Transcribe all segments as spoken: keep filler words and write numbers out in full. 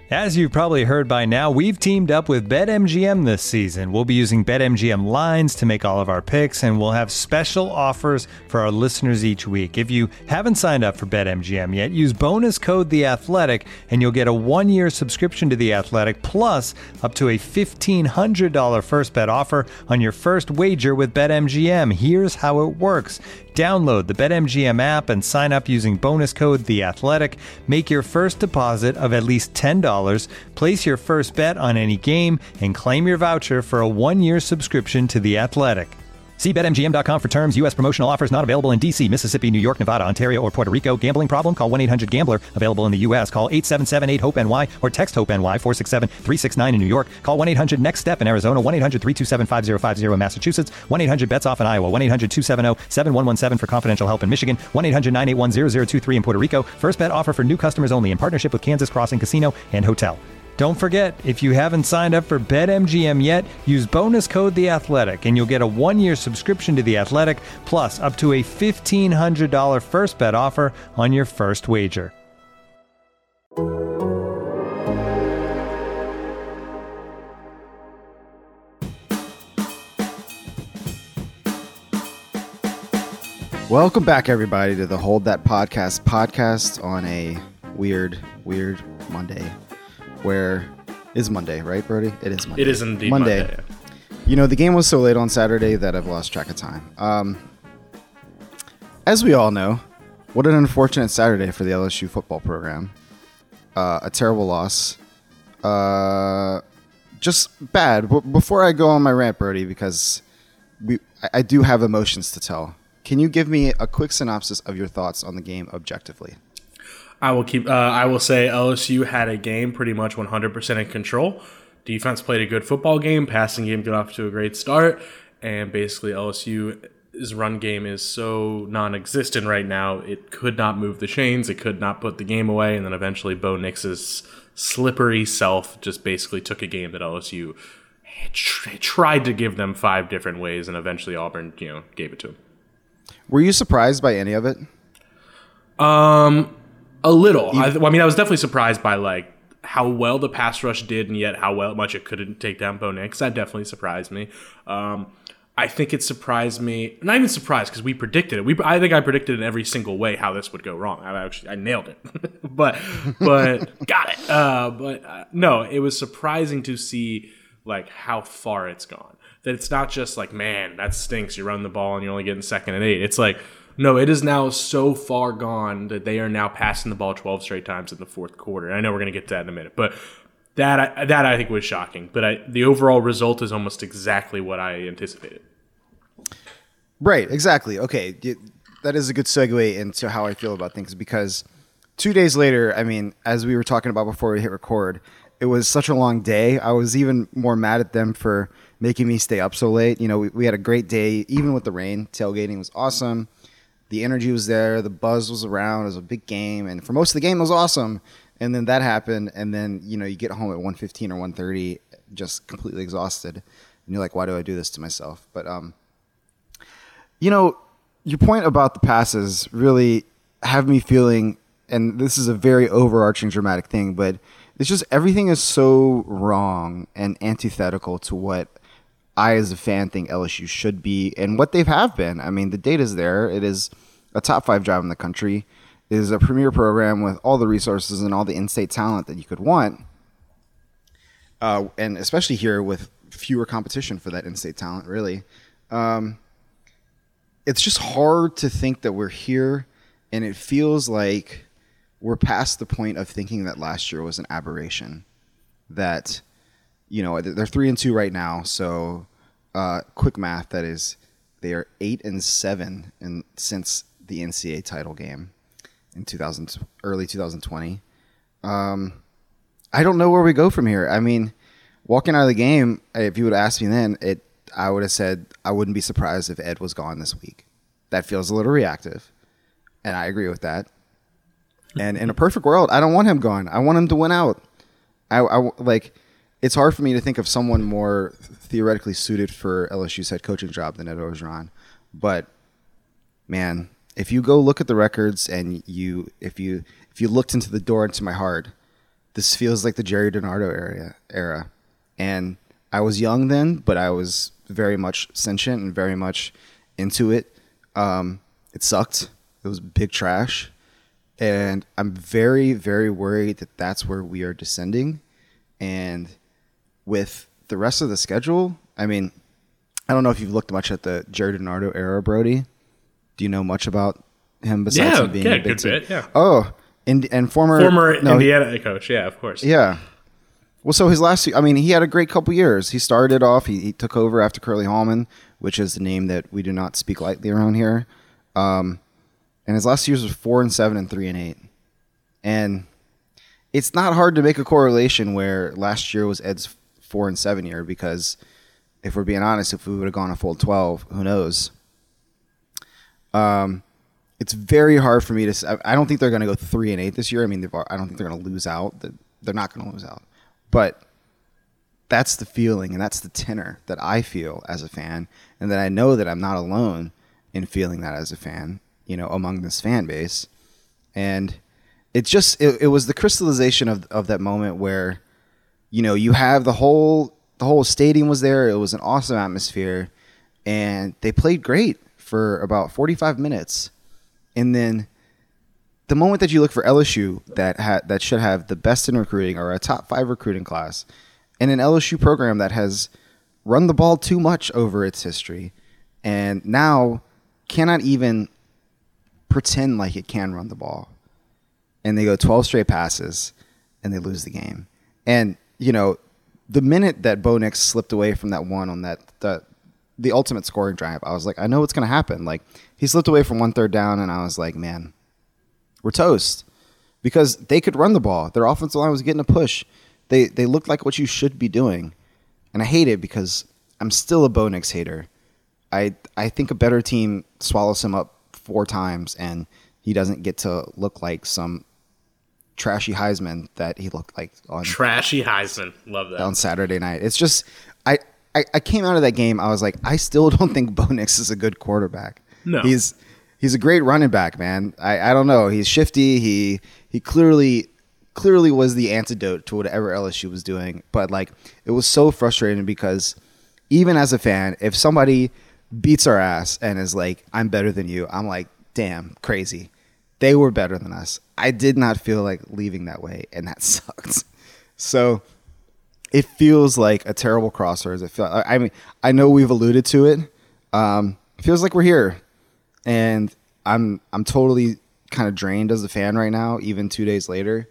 As you've probably heard by now, we've teamed up with BetMGM this season. We'll be using BetMGM lines to make all of our picks, and we'll have special offers for our listeners each week. If you haven't signed up for BetMGM yet, use bonus code The Athletic, and you'll get a one-year subscription to The Athletic, plus up to a fifteen hundred dollars first bet offer on your first wager with BetMGM. Here's how it works. Download the BetMGM app and sign up using bonus code The Athletic. Make your first deposit of at least ten dollars. Place your first bet on any game and claim your voucher for a one-year subscription to The Athletic. See Bet M G M dot com for terms. U S promotional offers not available in D C, Mississippi, New York, Nevada, Ontario, or Puerto Rico. Gambling problem? Call one eight hundred gambler. Available in the U S. Call eight seven seven eight hope N Y or text HOPE-NY four six seven three six nine in New York. Call one eight hundred next step in Arizona. one eight hundred three two seven five zero five zero in Massachusetts. one eight hundred bets off in Iowa. one eight hundred two seven zero seven one one seven for confidential help in Michigan. one eight hundred nine eight one zero zero two three in Puerto Rico. First bet offer for new customers only in partnership with Kansas Crossing Casino and Hotel. Don't forget, if you haven't signed up for BetMGM yet, use bonus code The Athletic, and you'll get a one-year subscription to The Athletic, plus up to a fifteen hundred dollars first bet offer on your first wager. Welcome back, everybody, to the Hold That Podcast podcast on a weird, weird Monday. Where is Monday, right, Brody? It is Monday. It is indeed Monday. Monday. You know, the game was so late on Saturday that I've lost track of time. Um, as we all know, what an unfortunate Saturday for the L S U football program. Uh, a terrible loss. Uh, just bad. B- before I go on my rant, Brody, because we, I, I do have emotions to tell. Can you give me a quick synopsis of your thoughts on the game objectively? I will keep. Uh, I will say L S U had a game pretty much one hundred percent in control. Defense played a good football game. Passing game got off to a great start, and basically L S U's run game is so non-existent right now. It could not move the chains. It could not put the game away. And then eventually, Bo Nix's slippery self just basically took a game that L S U tr- tried to give them five different ways, and eventually Auburn, you know, gave it to them. Were you surprised by any of it? Um. A little. I, I mean, I was definitely surprised by like how well the pass rush did, and yet how well much it couldn't take down Bo Nix. That definitely surprised me. Um, I think it surprised me. Not even surprised because we predicted it. We I think I predicted in every single way how this would go wrong. I actually I nailed it, but but got it. Uh, but uh, no, it was surprising to see like how far it's gone. That it's not just like, man, that stinks. You run the ball and you're only getting second and eight. It's like, no, it is now so far gone that they are now passing the ball twelve straight times in the fourth quarter. I know we're going to get to that in a minute, but that I, that I think was shocking. But I, the overall result is almost exactly what I anticipated. Right, exactly. Okay, that is a good segue into how I feel about things, because two days later, I mean, as we were talking about before we hit record, it was such a long day. I was even more mad at them for making me stay up so late. You know, we, we had a great day, even with the rain. Tailgating was awesome. The energy was there. The buzz was around. It was a big game. And for most of the game, it was awesome. And then that happened. And then, you know, you get home at one fifteen or one thirty, just completely exhausted. And you're like, why do I do this to myself? But, um, you know, your point about the passes really have me feeling, and this is a very overarching dramatic thing, but it's just everything is so wrong and antithetical to what I, as a fan, think L S U should be and what they have been. I mean, the data's there. It is a top five job in the country. It is a premier program with all the resources and all the in-state talent that you could want. Uh, and especially here with fewer competition for that in-state talent, really. Um, it's just hard to think that we're here, and it feels like we're past the point of thinking that last year was an aberration. That, you know, they're three and two right now, so uh, quick math, that is, they are eight and seven in, since the N C A A title game in two thousand, early twenty twenty. Um, I don't know where we go from here. I mean, walking out of the game, if you would have asked me then, it I would have said I wouldn't be surprised if Ed was gone this week. That feels a little reactive, and I agree with that. And in a perfect world, I don't want him gone. I want him to win out. I, I like. It's hard for me to think of someone more theoretically suited for L S U's head coaching job than Ed Orgeron. But man, if you go look at the records and you, if you, if you looked into the door into my heart, this feels like the Jerry DiNardo era, era. And I was young then, but I was very much sentient and very much into it. Um, it sucked. It was big trash. And I'm very, very worried that that's where we are descending. And with the rest of the schedule, I mean, I don't know if you've looked much at the Jerry DiNardo era, Brody. Do you know much about him besides yeah, him being yeah, a big good team? bit, yeah. Oh, and, and former... Former no, Indiana coach, yeah, of course. Yeah. Well, so his last, I mean, he had a great couple years. He started off, he, he took over after Curly Hallman, which is the name that we do not speak lightly around here. Um, and his last years was four and seven and three and eight. And it's not hard to make a correlation where last year was Ed's four and seven year, because if we're being honest, if we would have gone a full twelve, who knows? Um, it's very hard for me to. I don't think they're going to go three and eight this year. I mean, they've, I don't think they're going to lose out. They're not going to lose out, but that's the feeling and that's the tenor that I feel as a fan, and that I know that I'm not alone in feeling that as a fan. You know, among this fan base, and it's just it, it was the crystallization of of that moment where, you know, you have the whole the whole stadium was there. It was an awesome atmosphere, and they played great for about forty-five minutes. And then the moment that you look for L S U that ha- that should have the best in recruiting or a top five recruiting class, and an L S U program that has run the ball too much over its history and now cannot even pretend like it can run the ball. And they go twelve straight passes and they lose the game. And, you know, the minute that Bo Nix slipped away from that one on that, that the ultimate scoring drive, I was like, I know what's going to happen. Like, he slipped away from one third down, and I was like, man, we're toast. Because they could run the ball. Their offensive line was getting a push. They they looked like what you should be doing. And I hate it because I'm still a Bo Nix hater. I I think a better team swallows him up four times, and he doesn't get to look like some trashy Heisman that he looked like on Trashy Heisman. Love that. On Saturday night. It's just, I, I, I came out of that game, I was like, I still don't think Bo Nix is a good quarterback. No. He's he's a great running back, man. I, I don't know. He's shifty. He he clearly clearly was the antidote to whatever L S U was doing. But like, it was so frustrating because even as a fan, if somebody beats our ass and is like, I'm better than you, I'm like, damn, crazy. They were better than us. I did not feel like leaving that way, and that sucked. So it feels like a terrible crossroads. It feel, I mean, I know we've alluded to it. Um, it feels like we're here, and I'm I'm totally kind of drained as a fan right now. Even two days later,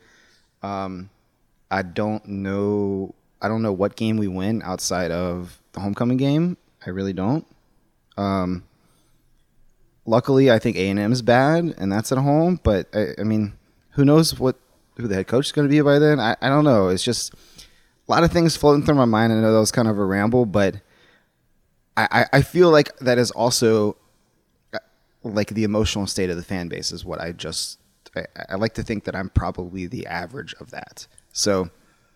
um, I don't know. I don't know what game we win outside of the homecoming game. I really don't. Um, luckily, I think A and M is bad, and that's at home. But I, I mean, who knows what who the head coach is going to be by then? I, I don't know. It's just a lot of things floating through my mind. I know that was kind of a ramble, but I, I, I feel like that is also like the emotional state of the fan base is what I just. I, I like to think that I'm probably the average of that. So,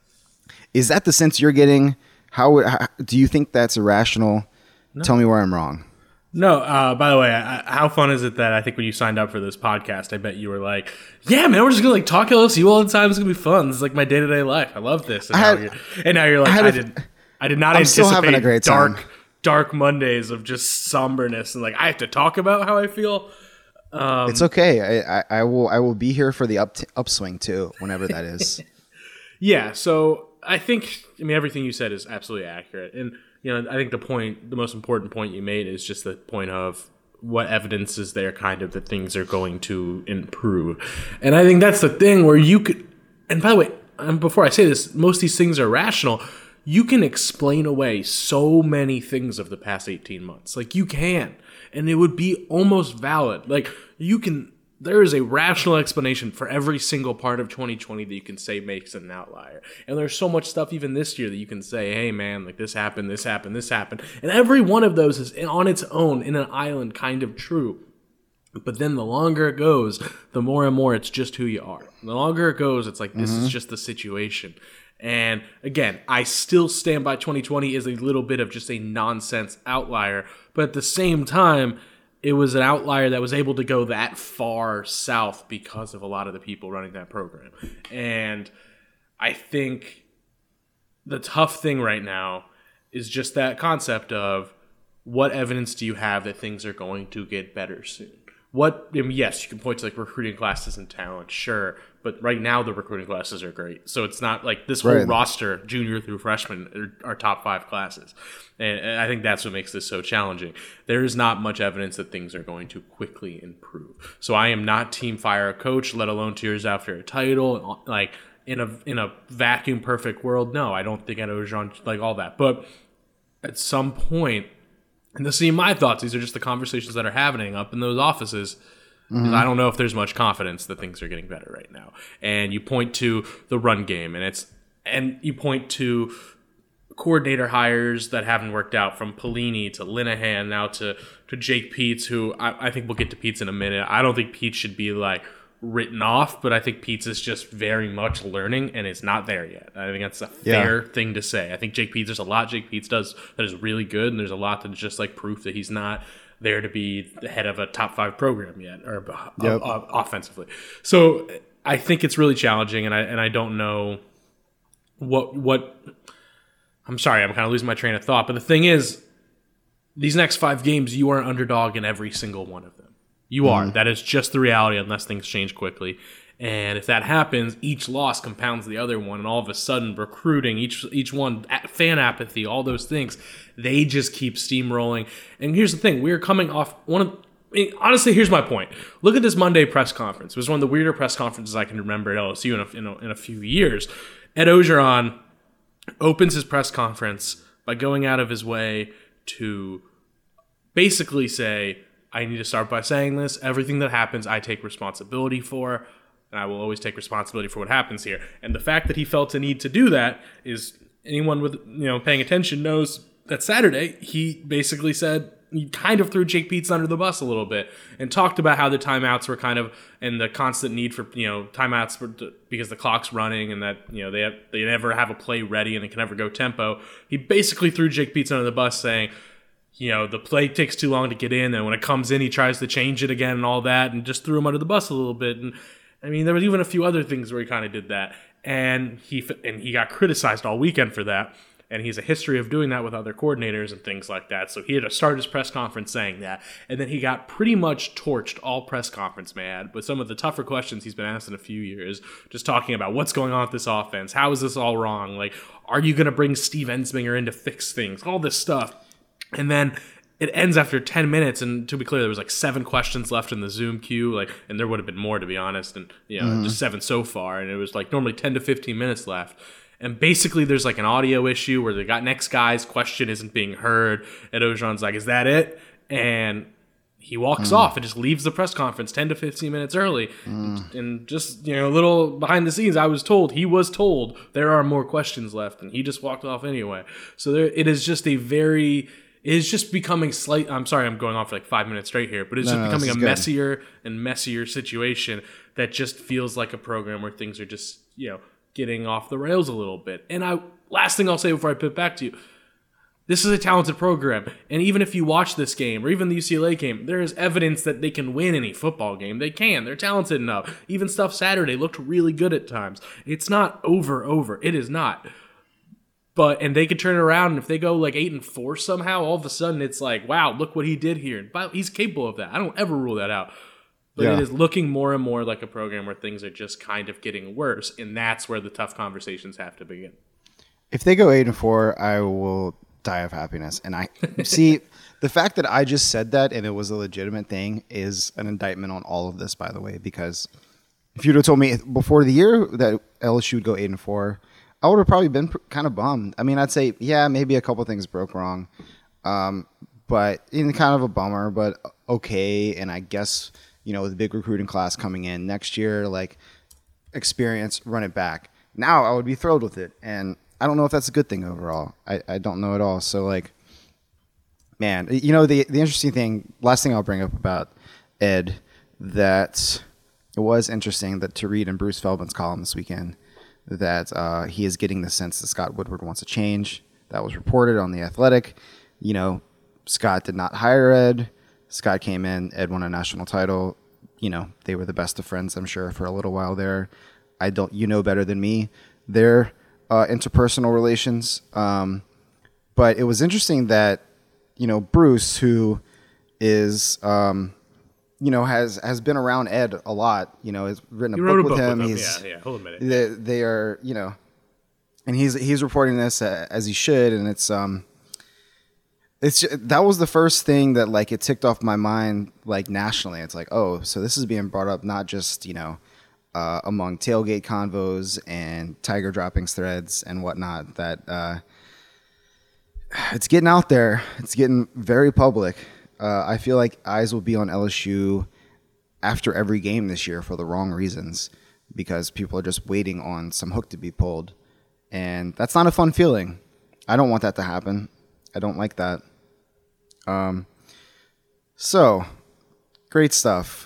is that the sense you're getting? How, how do you think that's irrational? No. Tell me where I'm wrong. No, uh, by the way, I, how fun is it that I think when you signed up for this podcast, I bet you were like, yeah, man, we're just going to like talk L S U all the time. It's going to be fun. This is like my day-to-day life. I love this. And, had, now, you're, and now you're like, I, I, did, I did not I'm anticipate a great dark, time. dark Mondays of just somberness. And like, I have to talk about how I feel. Um, it's okay. I, I, I will I will be here for the up t- upswing too, whenever that is. Yeah, so I think, I mean, everything you said is absolutely accurate. And, you know, I think the point, the most important point you made is just the point of what evidence is there kind of that things are going to improve. And I think that's the thing where you could, and by the way, um, before I say this, most of these things are rational. You can explain away so many things of the past eighteen months. Like, you can. And it would be almost valid. Like, you can, there is a rational explanation for every single part of twenty twenty that you can say makes it an outlier. And there's so much stuff even this year that you can say, hey man, like this happened, this happened, this happened. And every one of those is on its own in an island kind of true. But then the longer it goes, the more and more it's just who you are. The longer it goes, it's like, this mm-hmm. is just the situation. And again, I still stand by twenty twenty is a little bit of just a nonsense outlier. But at the same time, it was an outlier that was able to go that far south because of a lot of the people running that program. And I think the tough thing right now is just that concept of what evidence do you have that things are going to get better soon? What, I mean, yes, you can point to like recruiting classes and talent, sure, but right now the recruiting classes are great. So it's not like this whole Right. roster, junior through freshman, are, are top five classes. And, and I think that's what makes this so challenging. There is not much evidence that things are going to quickly improve. So I am not team fire a coach, let alone two years after a title. Like in a in a vacuum perfect world, no, I don't think Ed Ogeron, like all that. But at some point, and to see my thoughts, these are just the conversations that are happening up in those offices. Mm-hmm. I don't know if there's much confidence that things are getting better right now. And you point to the run game, and it's and you point to coordinator hires that haven't worked out, from Pelini to Linehan now to to Jake Peets, who I, I think we'll get to Peets in a minute. I don't think Peets should be like written off, but I think Peets is just very much learning, and it's not there yet. I think that's a fair yeah. thing to say. I think Jake Peets, there's a lot Jake Peets does that is really good, and there's a lot that's just like proof that he's not there to be the head of a top five program yet, or yep. uh, uh, offensively. So I think it's really challenging, and I and I don't know what what. I'm sorry, I'm kind of losing my train of thought, but the thing is, these next five games, you are an underdog in every single one of them. You are. Mm. That is just the reality unless things change quickly. And if that happens, each loss compounds the other one. And all of a sudden, recruiting, each each one, fan apathy, all those things, they just keep steamrolling. And here's the thing. We're coming off one of... I mean, honestly, here's my point. Look at this Monday press conference. It was one of the weirder press conferences I can remember at L S U in a, in a, in a few years. Ed Ogeron opens his press conference by going out of his way to basically say, I need to start by saying this. Everything that happens, I take responsibility for, and I will always take responsibility for what happens here. And the fact that he felt a need to do that is, anyone with you know paying attention knows that Saturday he basically said, he kind of threw Jake Peets under the bus a little bit and talked about how the timeouts were kind of, and the constant need for you know timeouts for, because the clock's running, and that you know they have, they never have a play ready and they can never go tempo. He basically threw Jake Peets under the bus, saying, you know, the play takes too long to get in, and when it comes in, he tries to change it again and all that, and just threw him under the bus a little bit. And I mean, there was even a few other things where he kind of did that, and he and he got criticized all weekend for that. And he has a history of doing that with other coordinators and things like that. So he had to start his press conference saying that, and then he got pretty much torched all press conference, man, with some of the tougher questions he's been asked in a few years, just talking about what's going on with this offense, how is this all wrong, like, are you going to bring Steve Ensminger in to fix things, all this stuff. And then it ends after ten minutes, and to be clear, there was like seven questions left in the Zoom queue, like, and there would have been more, to be honest, and you know, mm. just seven so far, and it was like normally ten to fifteen minutes left. And basically, there's like an audio issue where the next guy's question isn't being heard. And Ogeron's like, "Is that it?" And he walks mm. off and just leaves the press conference ten to fifteen minutes early. Mm. And just, you know, a little behind the scenes, I was told, he was told there are more questions left, and he just walked off anyway. So there, it is just a very, it is just becoming slight. I'm sorry, I'm going on for like five minutes straight here, but it's no, just no, becoming a good. messier and messier situation that just feels like a program where things are just, you know, getting off the rails a little bit. And I last thing I'll say before I put it back to you, this is a talented program. And even if you watch this game or even the U C L A game, there is evidence that they can win any football game. They can. They're talented enough. Even stuff Saturday looked really good at times. It's not over, over. It is not. But, and they could turn it around, and if they go like eight and four somehow, all of a sudden it's like, wow, look what he did here. But he's capable of that. I don't ever rule that out. But yeah. It is looking more and more like a program where things are just kind of getting worse, and that's where the tough conversations have to begin. If they go eight and four, I will die of happiness. And I see the fact that I just said that and it was a legitimate thing is an indictment on all of this, by the way. Because if you'd have told me before the year that L S U would go eight and four, I would have probably been kind of bummed. I mean, I'd say, yeah, maybe a couple things broke wrong, um, but in kind of a bummer, but okay. And I guess, you know, with a big recruiting class coming in next year, like, experience, run it back. Now I would be thrilled with it. And I don't know if that's a good thing overall. I, I don't know at all. So, like, man, you know, the, the interesting thing, last thing I'll bring up about Ed, that it was interesting that to read in Bruce Feldman's column this weekend that uh, he is getting the sense that Scott Woodward wants a change. That was reported on The Athletic. You know, Scott did not hire Ed. Scott came in, Ed won a national title. You know, they were the best of friends, I'm sure, for a little while there. I don't, you know better than me. their uh, interpersonal relations. Um, but it was interesting that, you know, Bruce, who is, um, you know, has, has been around Ed a lot, you know, has written a, book, a with book him. with him. He's, yeah, yeah, hold a minute. They, they are, you know, and he's, he's reporting this as he should. And it's, um, it's, that was the first thing that like, it ticked off my mind, like nationally. It's like, oh, so this is being brought up, not just, you know, uh, among tailgate convos and Tiger droppings threads and whatnot, that, uh, it's getting out there. It's getting very public. Uh, I feel like eyes will be on L S U after every game this year for the wrong reasons, because people are just waiting on some hook to be pulled. And that's not a fun feeling. I don't want that to happen. I don't like that. Um, so, great stuff.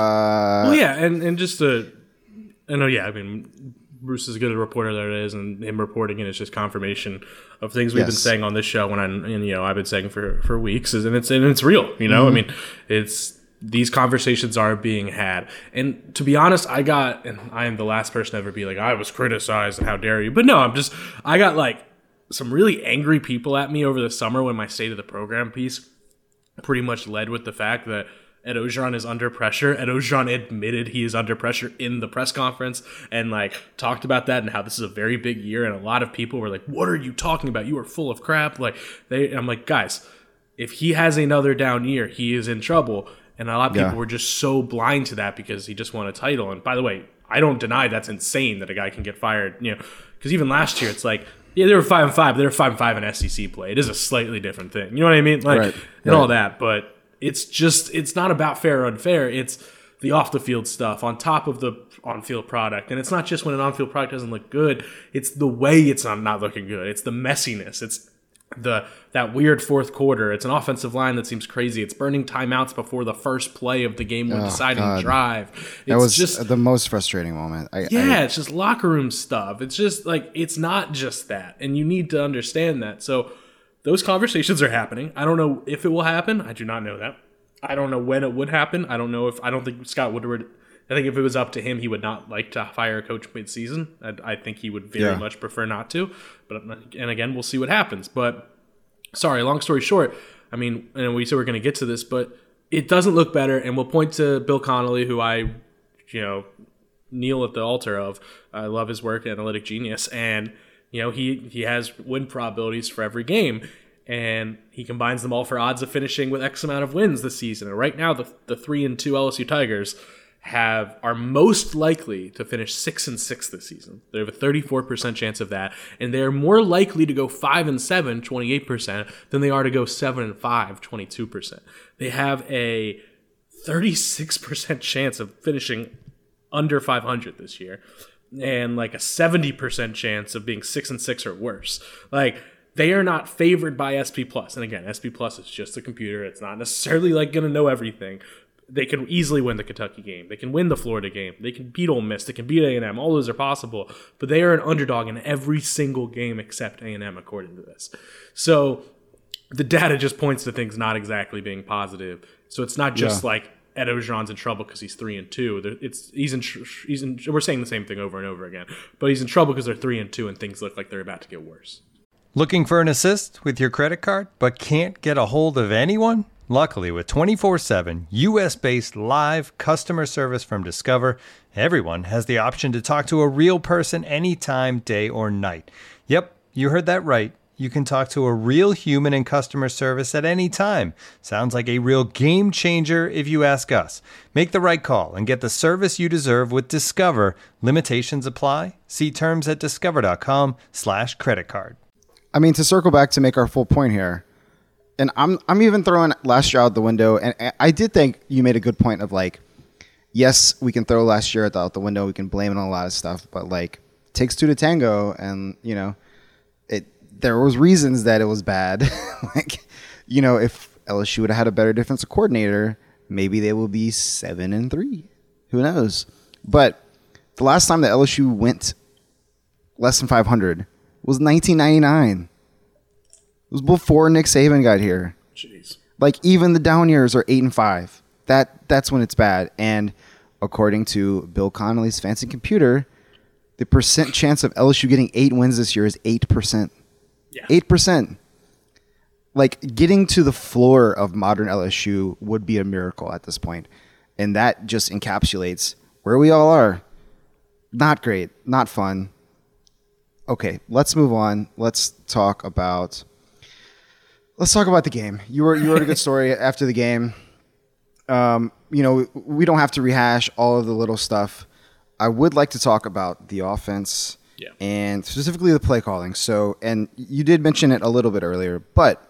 Uh, well, yeah, and, and just to, I know, yeah, I mean, Bruce is as good a reporter there is, and him reporting it is just confirmation of things we've yes. been saying on this show. When I, and you know, I've been saying for, for weeks, and it's and it's real. You know, mm-hmm. I mean, it's these conversations are being had. And to be honest, I got, and I am the last person to ever be like, I was criticized and how dare you. But no, I'm just, I got like some really angry people at me over the summer when my state of the program piece pretty much led with the fact that Ed Orgeron is under pressure. Ed Orgeron admitted he is under pressure in the press conference and like talked about that and how this is a very big year. And a lot of people were like, what are you talking about? You are full of crap. Like they, I'm like, guys, if he has another down year, he is in trouble. And a lot of people yeah. were just so blind to that because he just won a title. And by the way, I don't deny that's insane that a guy can get fired, you know, because even last year it's like, yeah, they were five and five, but they were five and five in S E C play. It is a slightly different thing. You know what I mean? Like, right. and right. all that. But it's just, it's not about fair or unfair. It's the off the field stuff on top of the on field product. And it's not just when an on field product doesn't look good. It's the way it's not, not looking good. It's the messiness. It's the that weird fourth quarter. It's an offensive line that seems crazy. It's burning timeouts before the first play of the game when oh, deciding God. drive. It's that was just the most frustrating moment. I, yeah, I, it's just locker room stuff. It's just like, it's not just that. And you need to understand that. So those conversations are happening. I don't know if it will happen. I do not know that. I don't know when it would happen. I don't know if, I don't think Scott Woodward, I think if it was up to him, he would not like to fire a coach mid-season. I, I think he would very yeah. much prefer not to. But, and again, we'll see what happens. But sorry, long story short, I mean, and we said we're going to get to this, but it doesn't look better. And we'll point to Bill Connolly, who I, you know, kneel at the altar of. I love his work, Analytic Genius. And, you know, he, he has win probabilities for every game. And he combines them all for odds of finishing with X amount of wins this season. And right now, the the three and two L S U Tigers have are most likely to finish six and six this season. They have a thirty-four percent chance of that, and they are more likely to go five and seven, twenty-eight percent, than they are to go seven and five, twenty-two percent. They have a thirty-six percent chance of finishing under five hundred this year, and like a seventy percent chance of being six and six or worse. Like, they are not favored by S P Plus. And again, S P Plus is just a computer. It's not necessarily like going to know everything. They can easily win the Kentucky game. They can win the Florida game. They can beat Ole Miss. They can beat A and M. All those are possible. But they are an underdog in every single game except A and M, according to this. So the data just points to things not exactly being positive. So it's not just yeah. like Ed Orgeron's in trouble because he's three and two. It's he's in he's in. We're saying the same thing over and over again. But he's in trouble because they're three and two, and things look like they're about to get worse. Looking for an assist with your credit card, but can't get a hold of anyone? Luckily, with twenty-four seven U S-based live customer service from Discover, everyone has the option to talk to a real person anytime, day or night. Yep, you heard that right. You can talk to a real human in customer service at any time. Sounds like a real game changer if you ask us. Make the right call and get the service you deserve with Discover. Limitations apply. See terms at discover.com slash credit card. I mean, to circle back to make our full point here, and I'm I'm even throwing last year out the window, and I did think you made a good point of like, yes, we can throw last year out the window, we can blame it on a lot of stuff, but like, it takes two to tango, and you know, it there was reasons that it was bad. Like, you know, if L S U would have had a better defensive coordinator, maybe they will be seven and three. Who knows? But the last time that L S U went less than five hundred was nineteen ninety-nine. It was before Nick Saban got here. Jeez. Like, even the down years are eight and five. That that's when it's bad. And according to Bill Connolly's fancy computer, The percent chance of L S U getting eight wins this year is eight percent. Yeah. eight percent. Like, getting to the floor of modern L S U would be a miracle at this point. And that just encapsulates where we all are. Not great. Not fun. Okay, let's move on. Let's talk about let's talk about the game. You were you wrote a good story after the game. Um, you know, we don't have to rehash all of the little stuff. I would like to talk about the offense yeah. and specifically the play calling. So, and you did mention it a little bit earlier, but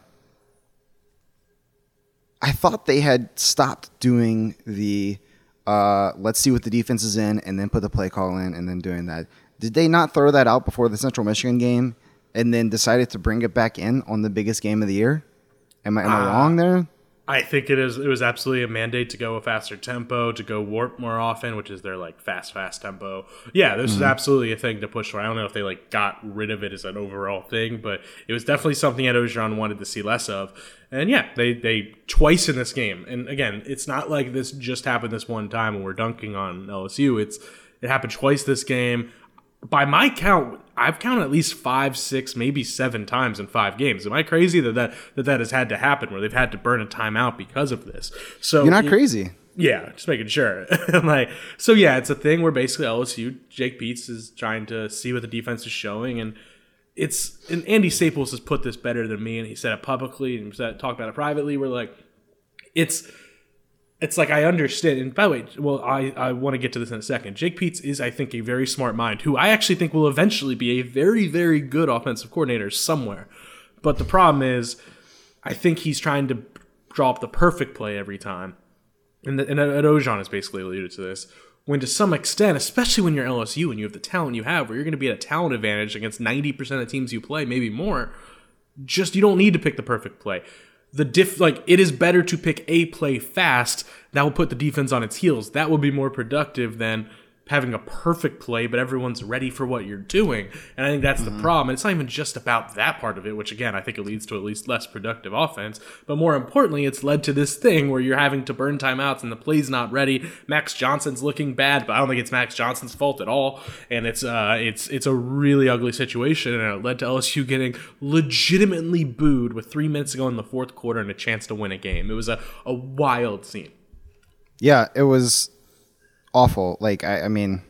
I thought they had stopped doing the uh, let's see what the defense is in and then put the play call in and then doing that. Did they not throw that out before the Central Michigan game and then decided to bring it back in on the biggest game of the year? Am I, am I uh, wrong there? I think it is. It was absolutely a mandate to go a faster tempo, to go warp more often, which is their like fast, fast tempo. Yeah, this mm-hmm. is absolutely a thing to push for. I don't know if they like got rid of it as an overall thing, but it was definitely something Ed Orgeron wanted to see less of. And yeah, they they twice in this game. And again, it's not like this just happened this one time when we're dunking on L S U. It's it happened twice this game. By my count, I've counted at least five, six, maybe seven times in five games. Am I crazy that that, that, that has had to happen where they've had to burn a timeout because of this? So you're not crazy. Yeah, just making sure. like, so yeah, it's a thing where basically L S U, Jake Beats is trying to see what the defense is showing, and it's and Andy Staples has put this better than me, and he said it publicly and said, talked about it privately. We're like, it's. It's like I understand. And by the way, well, I, I want to get to this in a second. Jake Peetz is, I think, a very smart mind who I actually think will eventually be a very, very good offensive coordinator somewhere. But the problem is, I think he's trying to draw up the perfect play every time. And, the, and Ed Orgeron has basically alluded to this. When to some extent, especially when you're L S U and you have the talent you have, where you're going to be at a talent advantage against ninety percent of the teams you play, maybe more, just you don't need to pick the perfect play. The diff, like it is better to pick a play fast that will put the defense on its heels. That will be more productive than having a perfect play, but everyone's ready for what you're doing. And I think that's mm-hmm. the problem. And it's not even just about that part of it, which again, I think it leads to at least less productive offense. But more importantly, it's led to this thing where you're having to burn timeouts and the play's not ready. Max Johnson's looking bad, but I don't think it's Max Johnson's fault at all. And it's uh, it's it's a really ugly situation, and it led to L S U getting legitimately booed with three minutes to go in the fourth quarter and a chance to win a game. It was a, a wild scene. Yeah, it was awful. Like, I, I mean,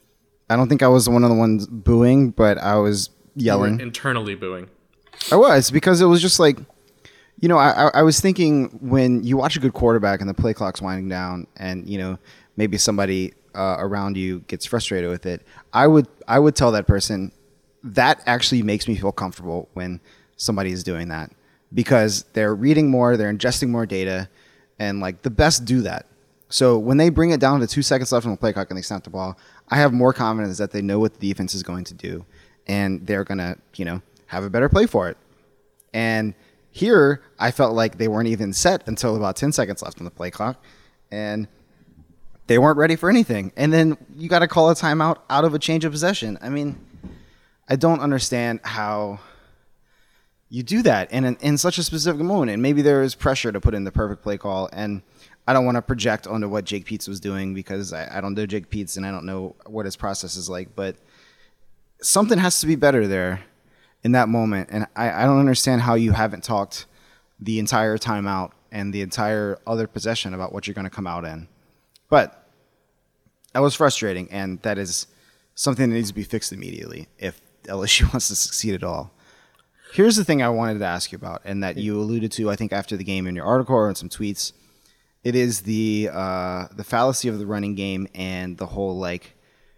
I don't think I was one of the ones booing, but I was yelling. You were internally booing. I was, because it was just like, you know, I, I was thinking when you watch a good quarterback and the play clock's winding down and, you know, maybe somebody uh, around you gets frustrated with it, I would I would tell that person, that actually makes me feel comfortable when somebody is doing that, because they're reading more, they're ingesting more data, and like the best do that. So when they bring it down to two seconds left on the play clock and they snap the ball, I have more confidence that they know what the defense is going to do, and they're going to, you know, have a better play for it. And here, I felt like they weren't even set until about ten seconds left on the play clock, and they weren't ready for anything. And then you got to call a timeout out of a change of possession. I mean, I don't understand how you do that in, an, in such a specific moment. And maybe there is pressure to put in the perfect play call, and I don't want to project onto what Jake Peetz was doing, because I, I don't know Jake Peetz and I don't know what his process is like, but something has to be better there in that moment. And I, I don't understand how you haven't talked the entire timeout and the entire other possession about what you're going to come out in. But that was frustrating, and that is something that needs to be fixed immediately if L S U wants to succeed at all. Here's the thing I wanted to ask you about, and that you alluded to, I think, after the game in your article or in some tweets. It is the uh, the fallacy of the running game and the whole, like,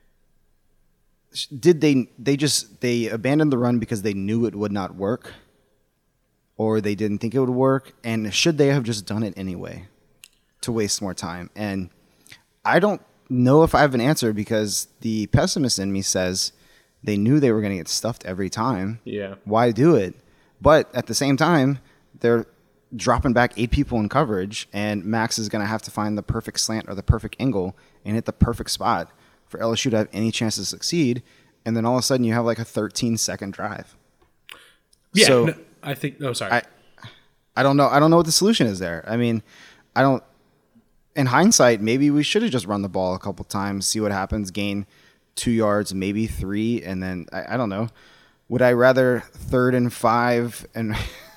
did they they just they abandoned the run because they knew it would not work, or they didn't think it would work, and should they have just done it anyway to waste more time? And I don't know if I have an answer, because the pessimist in me says they knew they were going to get stuffed every time. Yeah. Why do it? But at the same time, they're dropping back eight people in coverage, and Max is going to have to find the perfect slant or the perfect angle and hit the perfect spot for L S U to have any chance to succeed. And then all of a sudden you have like a thirteen second drive. Yeah. So no, I think, oh, sorry. I, I don't know. I don't know what the solution is there. I mean, I don't, in hindsight, maybe we should have just run the ball a couple times, see what happens, gain two yards, maybe three, and then I, I don't know. Would I rather third and five and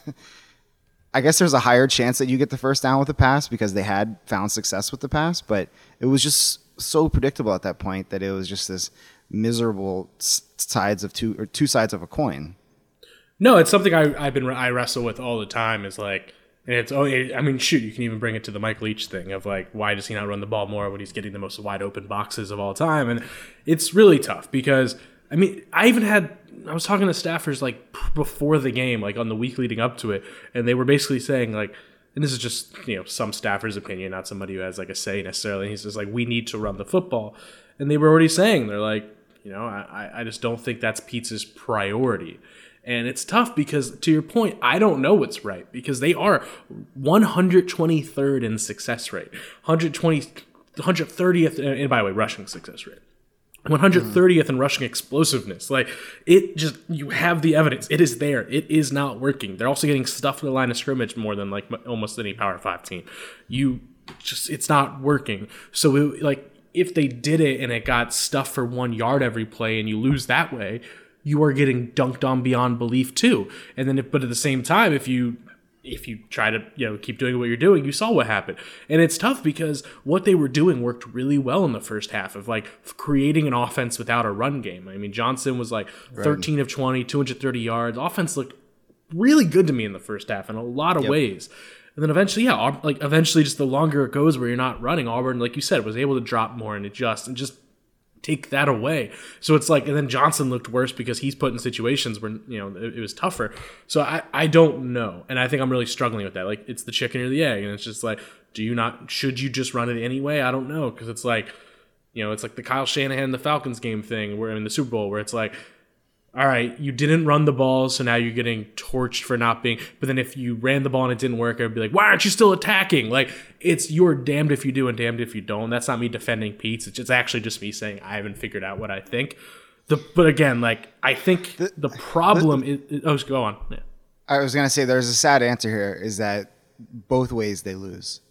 I guess there's a higher chance that you get the first down with the pass because they had found success with the pass, but it was just so predictable at that point that it was just this miserable sides of two or two sides of a coin. No, it's something I, I've been I wrestle with all the time. Is like, and it's oh, I mean, shoot, you can even bring it to the Mike Leach thing of like, why does he not run the ball more when he's getting the most wide open boxes of all time? And it's really tough because I mean, I even had. I was talking to staffers like before the game, like on the week leading up to it, and they were basically saying like, and this is just, you know, some staffer's opinion, not somebody who has like a say necessarily. He says like, we need to run the football. And they were already saying, they're like, you know, I, I just don't think that's Pete's priority. And it's tough because to your point, I don't know what's right because they are one hundred twenty-third in success rate, one hundred twenty, one hundred thirtieth, and by the way, rushing success rate. one hundred thirtieth in rushing explosiveness. Like, it just, you have the evidence. It is there. It is not working. They're also getting stuffed in the line of scrimmage more than, like, almost any Power five team. You just, it's not working. So, it, like, if they did it and it got stuffed for one yard every play and you lose that way, you are getting dunked on beyond belief, too. And then, if, but at the same time, if you... if you try to, you know, keep doing what you're doing, you saw what happened. And it's tough because what they were doing worked really well in the first half of like creating an offense without a run game. I mean, Johnson was like thirteen of twenty, two hundred thirty yards. Offense looked really good to me in the first half in a lot of yep. ways. And then eventually, yeah, like eventually just the longer it goes where you're not running, Auburn, like you said, was able to drop more and adjust and just take that away. So it's like, and then Johnson looked worse because he's put in situations where, you know, it, it was tougher. So I, I don't know. And I think I'm really struggling with that. Like, it's the chicken or the egg. And it's just like, do you not, should you just run it anyway? I don't know. Cause it's like, you know, it's like the Kyle Shanahan, the Falcons game thing where in the Super Bowl where it's like, all right, you didn't run the ball, so now you're getting torched for not being. But then if you ran the ball and it didn't work, I'd be like, why aren't you still attacking? Like, it's you're damned if you do and damned if you don't. That's not me defending Pete. It's just actually just me saying I haven't figured out what I think. The but again, like I think the, the problem the, is. Oh, go on. Yeah. I was gonna say there's a sad answer here. Is that both ways they lose.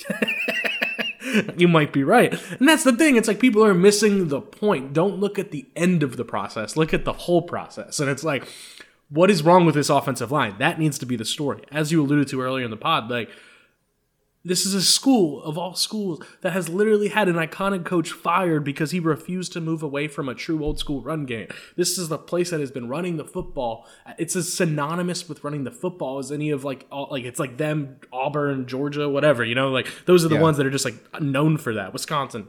You might be right. And that's the thing. It's like people are missing the point. Don't look at the end of the process. Look at the whole process. And it's like, what is wrong with this offensive line? That needs to be the story. As you alluded to earlier in the pod, like, this is a school of all schools that has literally had an iconic coach fired because he refused to move away from a true old school run game. This is the place that has been running the football. It's as synonymous with running the football as any of like, all, like it's like them, Auburn, Georgia, whatever, you know, like those are the yeah. ones that are just like known for that. Wisconsin.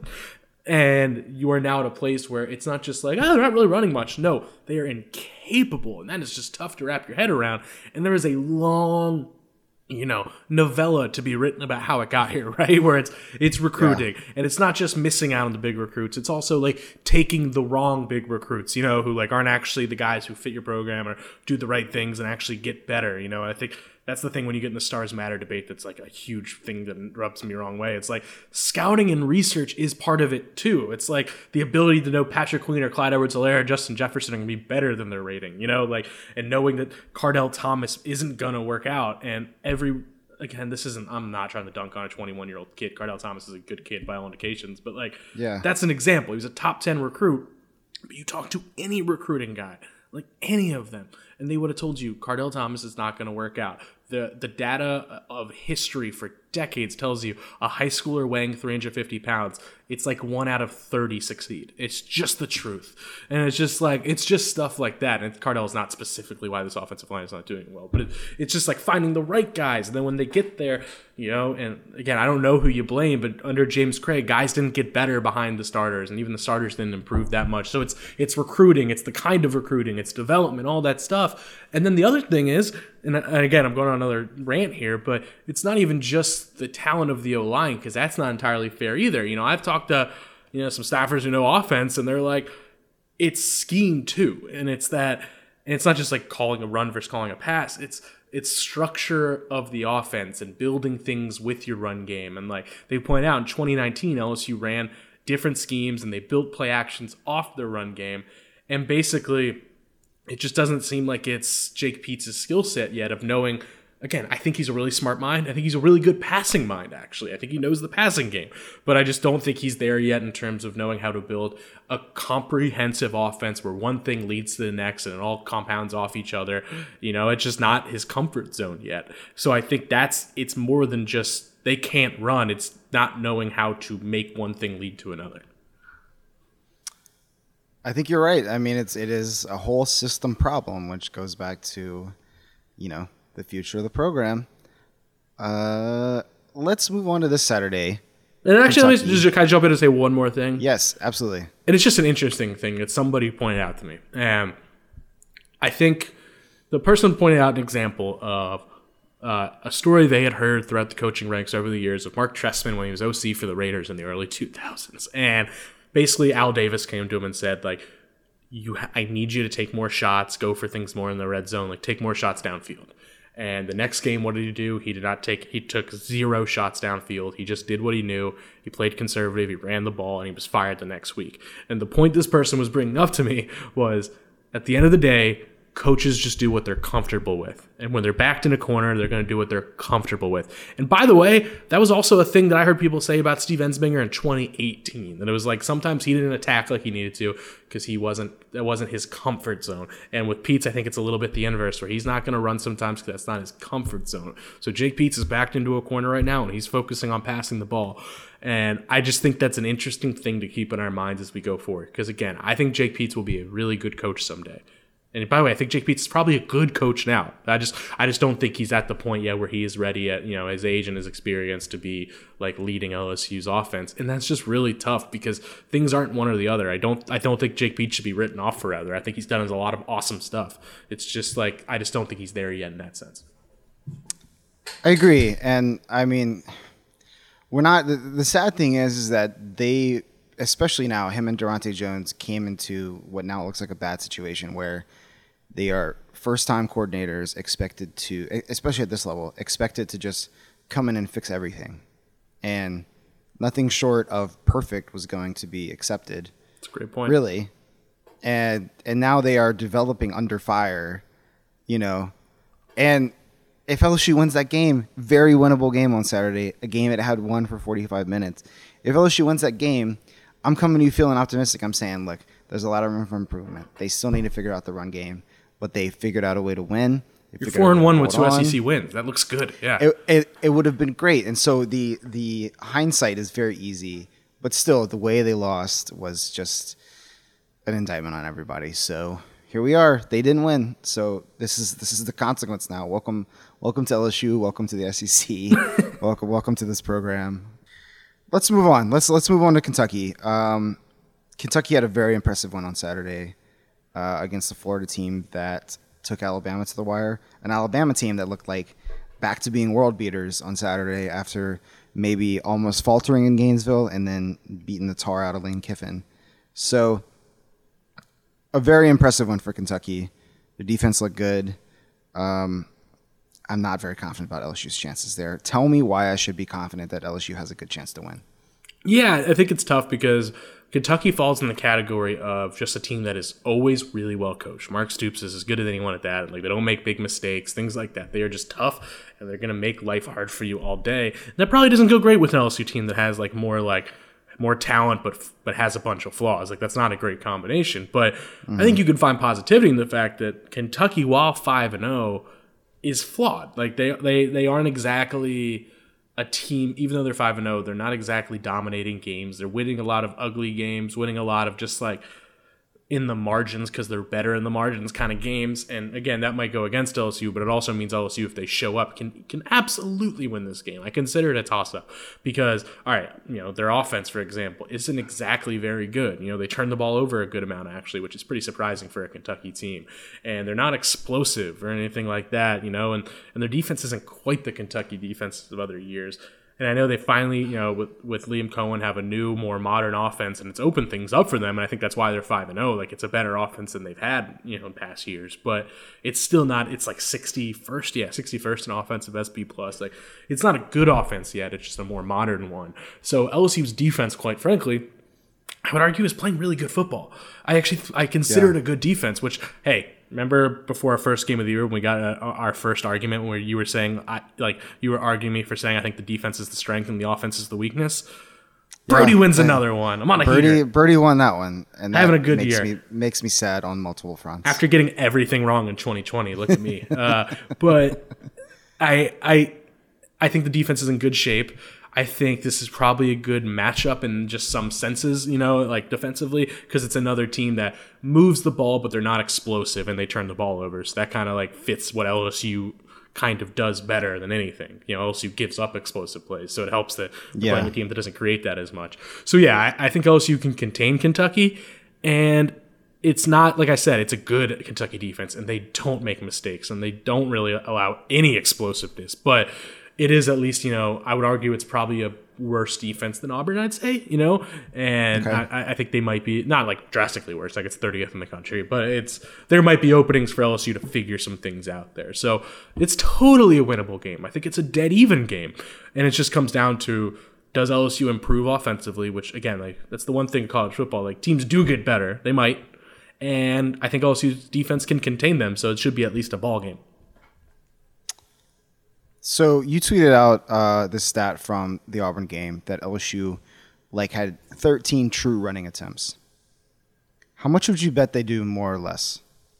And you are now at a place where it's not just like, oh, they're not really running much. No, they are incapable. And that is just tough to wrap your head around. And there is a long, you know, novella to be written about how it got here, right? Where it's it's recruiting. Yeah. And it's not just missing out on the big recruits. It's also like taking the wrong big recruits, you know, who like aren't actually the guys who fit your program or do the right things and actually get better. You know, I think that's the thing when you get in the Stars Matter debate that's like a huge thing that rubs me the wrong way. It's like scouting and research is part of it too. It's like the ability to know Patrick Queen or Clyde Edwards-Helaire or Justin Jefferson are going to be better than their rating, you know, like, and knowing that Cardell Thomas isn't going to work out. And every, again, this isn't, I'm not trying to dunk on a twenty-one year old kid. Cardell Thomas is a good kid by all indications, but like, yeah, that's an example. He was a top ten recruit, but you talk to any recruiting guy, like any of them, and they would have told you Cardell Thomas is not going to work out. The the data of history for decades tells you a high schooler weighing three hundred fifty pounds, it's like one out of thirty succeed. It's just the truth. And it's just like, it's just stuff like that. And Cardell is not specifically why this offensive line is not doing well, but it, it's just like finding the right guys. And then when they get there, you know, and again, I don't know who you blame, but under James Craig, guys didn't get better behind the starters, and even the starters didn't improve that much. So it's it's recruiting, it's the kind of recruiting, it's development, all that stuff. And then the other thing is, and again, I'm going on another rant here, but it's not even just the talent of the O-line, because that's not entirely fair either. You know, I've talked to, you know, some staffers who know offense, and they're like, it's scheme too. And it's that, and it's not just like calling a run versus calling a pass. It's it's structure of the offense and building things with your run game. And like they point out in twenty nineteen, L S U ran different schemes and they built play actions off their run game. And basically, it just doesn't seem like it's Jake Peets' skill set yet of knowing, Again, I think he's a really smart mind. I think he's a really good passing mind, actually. I think he knows the passing game. But I just don't think he's there yet in terms of knowing how to build a comprehensive offense where one thing leads to the next and it all compounds off each other. You know, it's just not his comfort zone yet. So I think that's, it's more than just they can't run. It's not knowing how to make one thing lead to another. I think you're right. I mean, it's it is a whole system problem, which goes back to, you know, the future of the program. Uh, let's move on to this Saturday. And actually, let me just, can I jump in and say one more thing? Yes, absolutely. And it's just an interesting thing that somebody pointed out to me. And I think the person pointed out an example of uh, a story they had heard throughout the coaching ranks over the years of Mark Trestman when he was O C for the Raiders in the early two thousands. And basically, Al Davis came to him and said, like, "You, ha- I need you to take more shots, go for things more in the red zone, like take more shots downfield." And the next game, what did he do? He did not take, he took zero shots downfield. He just did what he knew. He played conservative. He ran the ball and he was fired the next week. And the point this person was bringing up to me was at the end of the day, coaches just do what they're comfortable with. And when they're backed in a corner, they're going to do what they're comfortable with. And by the way, that was also a thing that I heard people say about Steve Ensminger in twenty eighteen. That it was like sometimes he didn't attack like he needed to because he wasn't, that wasn't his comfort zone. And with Peets, I think it's a little bit the inverse where he's not going to run sometimes because that's not his comfort zone. So Jake Peets is backed into a corner right now and he's focusing on passing the ball. And I just think that's an interesting thing to keep in our minds as we go forward. Because again, I think Jake Peets will be a really good coach someday. And by the way, I think Jake Peets is probably a good coach now. I just I just don't think he's at the point yet where he is ready at, you know, his age and his experience to be like leading L S U's offense. And that's just really tough because things aren't one or the other. I don't I don't think Jake Peets should be written off forever. I think he's done a lot of awesome stuff. It's just like I just don't think he's there yet in that sense. I agree. And I mean, we're not the, the sad thing is is that they, especially now, him and Durante Jones came into what now looks like a bad situation where they are first-time coordinators expected to, especially at this level, expected to just come in and fix everything. And nothing short of perfect was going to be accepted. That's a great point. Really. And and now they are developing under fire, you know. And if L S U wins that game, very winnable game on Saturday, a game it had won for forty-five minutes. If L S U wins that game, I'm coming to you feeling optimistic. I'm saying, look, there's a lot of room for improvement. They still need to figure out the run game. But they figured out a way to win. You're four and one with two S E C wins. That looks good. Yeah, it, it it would have been great. And so the the hindsight is very easy, but still the way they lost was just an indictment on everybody. So here we are. They didn't win. So this is this is the consequence now. Welcome welcome to L S U. Welcome to the S E C. welcome welcome to this program. Let's move on. Let's let's move on to Kentucky. Um, Kentucky had a very impressive win on Saturday. Uh, against the Florida team that took Alabama to the wire. An Alabama team that looked like back to being world beaters on Saturday after maybe almost faltering in Gainesville and then beating the tar out of Lane Kiffin. So a very impressive one for Kentucky. The defense looked good. Um, I'm not very confident about L S U's chances there. Tell me why I should be confident that L S U has a good chance to win. Yeah, I think it's tough because Kentucky falls in the category of just a team that is always really well coached. Mark Stoops is as good as anyone at that. Like, they don't make big mistakes, things like that. They are just tough, and they're going to make life hard for you all day. And that probably doesn't go great with an L S U team that has like more like more talent, but but has a bunch of flaws. Like, that's not a great combination. But mm-hmm. I think you can find positivity in the fact that Kentucky, while five and zero, is flawed. Like, they they they aren't exactly a team, even though they're five and oh, they're not exactly dominating games. They're winning a lot of ugly games, winning a lot of just like in the margins because they're better in the margins kind of games. And again, that might go against L S U, but it also means L S U, if they show up, can can absolutely win this game. I consider it a toss-up because, all right, you know, their offense, for example, isn't exactly very good. You know, they turn the ball over a good amount, actually, which is pretty surprising for a Kentucky team. And they're not explosive or anything like that, you know, and, and their defense isn't quite the Kentucky defense of other years. And I know they finally, you know, with, with Liam Cohen have a new, more modern offense, and it's opened things up for them. And I think that's why they're five and oh. Like, it's a better offense than they've had, you know, in past years. But it's still not, it's like sixty-first, yeah, sixty-first in offensive S P plus. Like, it's not a good offense yet. It's just a more modern one. So L S U's defense, quite frankly, I would argue is playing really good football. I actually, I consider yeah. it a good defense, which, hey, remember before our first game of the year when we got a, our first argument where you were saying, I, like, you were arguing me for saying I think the defense is the strength and the offense is the weakness. Brody yeah, wins another one. I'm on a Birdie, heater. Birdie won that one. And that having a good makes year. Me, makes me sad on multiple fronts. After getting everything wrong in twenty twenty, look at me. uh, but I, I, I think the defense is in good shape. I think this is probably a good matchup in just some senses, you know, like defensively, because it's another team that moves the ball, but they're not explosive and they turn the ball over. So that kind of like fits what L S U kind of does better than anything. You know, L S U gives up explosive plays, so it helps that yeah. playing a team that doesn't create that as much. So yeah, I, I think L S U can contain Kentucky, and it's not, like I said, it's a good Kentucky defense, and they don't make mistakes, and they don't really allow any explosiveness, but it is at least, you know, I would argue it's probably a worse defense than Auburn, I'd say, you know, and okay. I, I think they might be not like drastically worse, like it's thirtieth in the country, but it's there might be openings for L S U to figure some things out there. So it's totally a winnable game. I think it's a dead even game, and it just comes down to, does L S U improve offensively? Which again, like that's the one thing in college football, like teams do get better, they might, and I think L S U's defense can contain them, so it should be at least a ball game. So you tweeted out uh, this stat from the Auburn game that L S U like had thirteen true running attempts. How much would you bet they do more or less?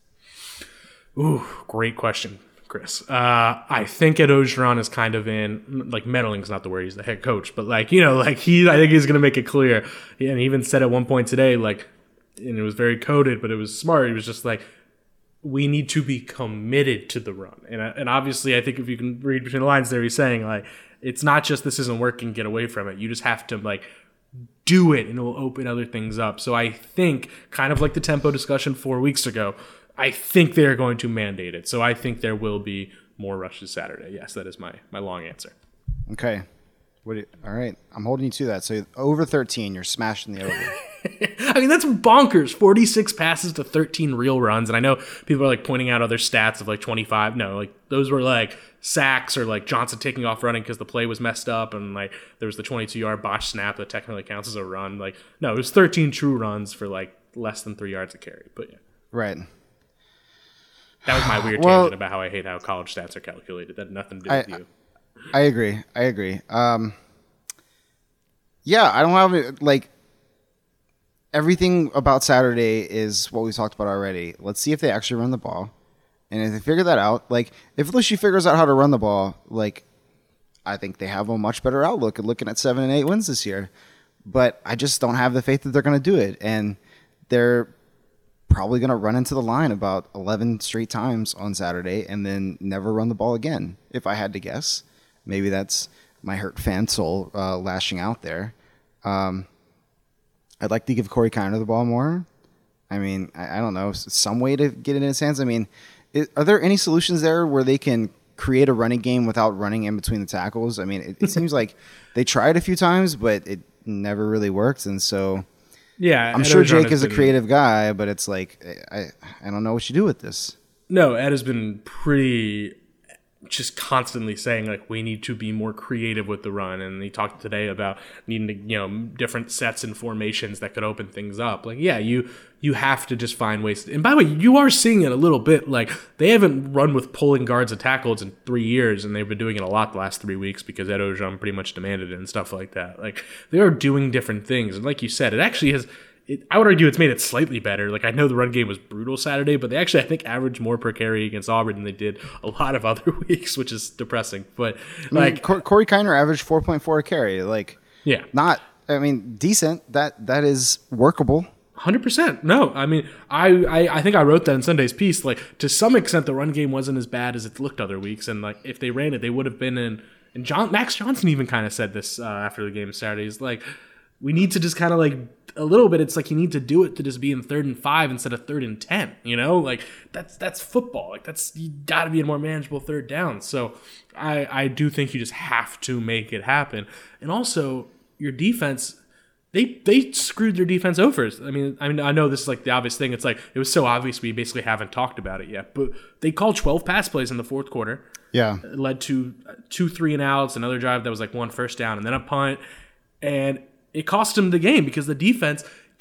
Ooh, great question, Chris. Uh, I think Ed Ogeron is kind of in, like, meddling is not the word, he's the head coach, but like, you know, like he, I think he's going to make it clear. And he even said at one point today, like, and it was very coded, but it was smart. He was just like, we need to be committed to the run. And and obviously, I think if you can read between the lines there, he's saying, like, it's not just this isn't working, get away from it. You just have to, like, do it, and it will open other things up. So I think, kind of like the tempo discussion four weeks ago, I think they're going to mandate it. So I think there will be more rushes Saturday. Yes, that is my, my long answer. Okay. What? You, all right. I'm holding you to that. So over thirteen, you're smashing the over. I mean, that's bonkers. forty-six passes to thirteen real runs. And I know people are like pointing out other stats of like twenty-five. No, like those were like sacks or like Johnson taking off running because the play was messed up. And like there was the twenty-two yard botch snap that technically counts as a run. Like, no, it was thirteen true runs for like less than three yards a carry. But yeah. Right. That was my weird well, tangent about how I hate how college stats are calculated. That had nothing to do I, with you. I agree. I agree. Um, yeah, I don't have like everything about Saturday is what we talked about already. Let's see if they actually run the ball. And if they figure that out, like if L S U figures out how to run the ball, like I think they have a much better outlook at looking at seven and eight wins this year. But I just don't have the faith that they're going to do it. And they're probably going to run into the line about eleven straight times on Saturday and then never run the ball again, if I had to guess. Maybe that's my hurt fan soul uh, lashing out there. Um, I'd like to give Corey Kiner the ball more. I mean, I, I don't know, some way to get it in his hands. I mean, it, are there any solutions there where they can create a running game without running in between the tackles? I mean, it, it seems like they tried a few times, but it never really worked. And so, yeah, I'm Ed sure Ogeron Jake is a been, creative guy, but it's like, I, I don't know what you do with this. No, Ed has been pretty just constantly saying, like, we need to be more creative with the run. And he talked today about needing to, you know, different sets and formations that could open things up. Like, yeah, you you have to just find ways. To, and by the way, you are seeing it a little bit. Like, they haven't run with pulling guards and tackles in three years, and they've been doing it a lot the last three weeks because Ed Ogeron pretty much demanded it and stuff like that. Like, they are doing different things. And like you said, it actually has... It, I would argue it's made it slightly better. Like, I know the run game was brutal Saturday, but they actually, I think, averaged more per carry against Auburn than they did a lot of other weeks, which is depressing. But, I like... mean, Cor- Corey Kiner averaged four point four a carry. Like, yeah. Not, I mean, decent. That That is workable. one hundred percent. No, I mean, I, I, I think I wrote that in Sunday's piece. Like, to some extent, the run game wasn't as bad as it looked other weeks. And, like, if they ran it, they would have been in... And John Max Johnson even kind of said this uh, after the game Saturday. He's like... We need to just kind of like a little bit. It's like you need to do it to just be in third and five instead of third and ten. You know, like that's that's football. Like that's you got to be a more manageable third down. So I I do think you just have to make it happen. And also your defense, they they screwed their defense over. I mean I mean I know this is like the obvious thing. It's like it was so obvious we basically haven't talked about it yet. But they called twelve pass plays in the fourth quarter. Yeah, it led to two three and outs, another drive that was like one first down, and then a punt, and it cost them the game because the defense